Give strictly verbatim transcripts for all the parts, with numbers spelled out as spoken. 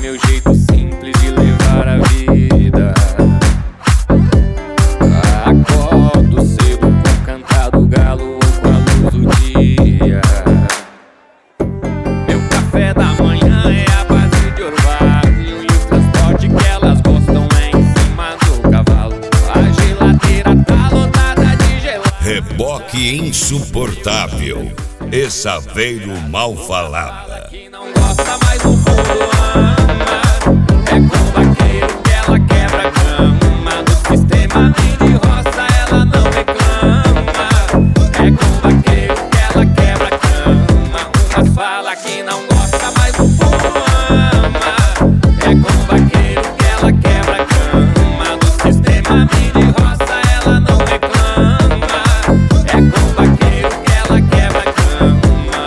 meu jeito simples de levar a vida. Acordo cedo com o cantar do galo ou com a luz do dia. Meu café da manhã é a base de orvalho, e o transporte que elas gostam é em cima do cavalo. A geladeira tá lotada de gelado. Reboque insuportável, Essaveiro mal falada. Que não gosta mais do fundo ama. É com o vaqueiro que ela quebra a cama. Do sistema de roça ela não reclama. É com o vaqueiro que ela quebra a cama. Umas fala que não gosta mais do fundo ama. É com o vaqueiro que ela quebra a cama. Do sistema de roça ela não reclama. É com o vaqueiro que ela quebra a cama.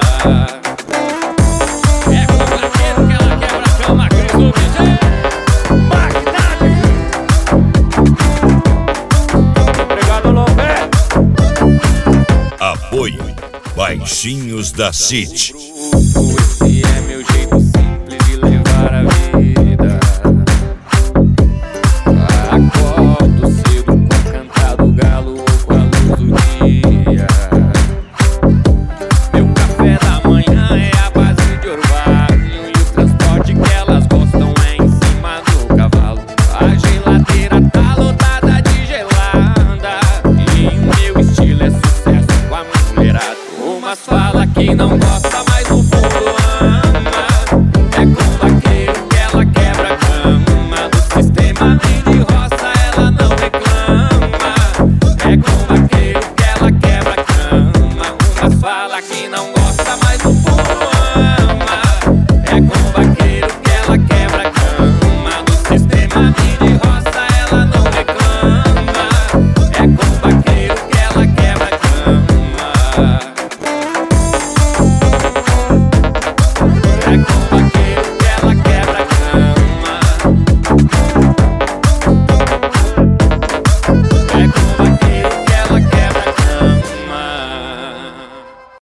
É com o vaqueiro que ela quebra a cama. Cris do D J Magnate. Obrigado, Lopé. Apoio Baixinhos da City.